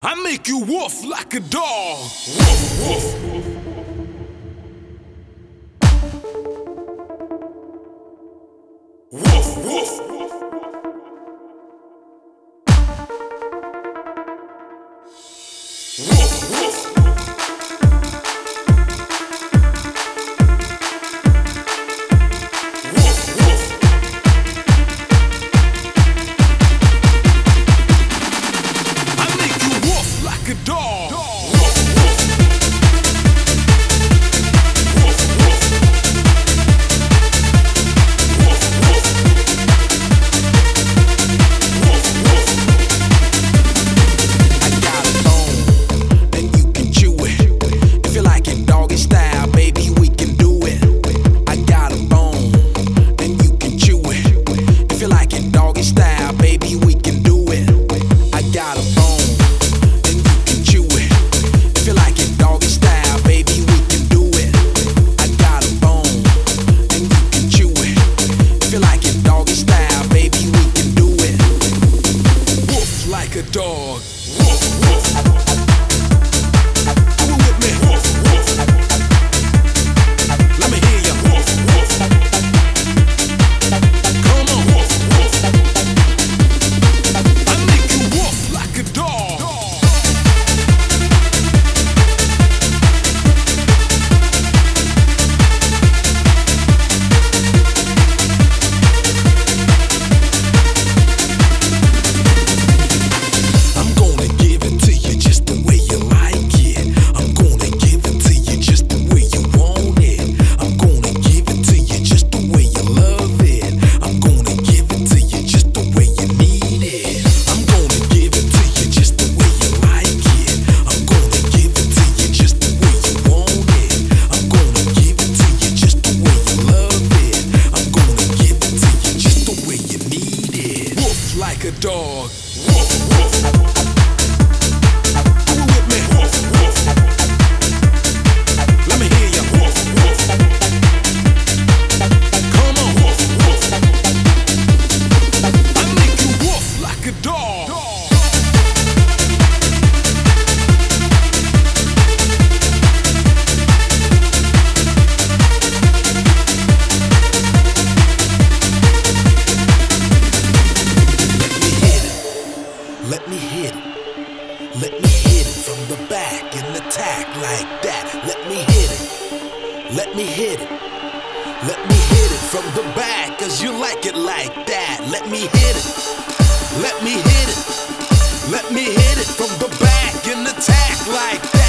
I make you woof like a dog. Woof, woof. Woof, woof. Woof, woof. Like a dog. Woof, woof. Do it with me. Woof, woof. Let me hear ya. Woof, woof. Come on. Woof, woof. I make you woof like a dog. Like a dog. Woof, woof. Do it with me. Woof, woof. Let me hear ya. Woof, woof. Come on. Woof, woof. I make you woof like a dog. Let me hit it. Let me hit it from the back and attack like that. Let me hit it. Let me hit it. Let me hit it from the back, cause you like it like that. Let me hit it. Let me hit it. Let me hit it from the back and attack like that.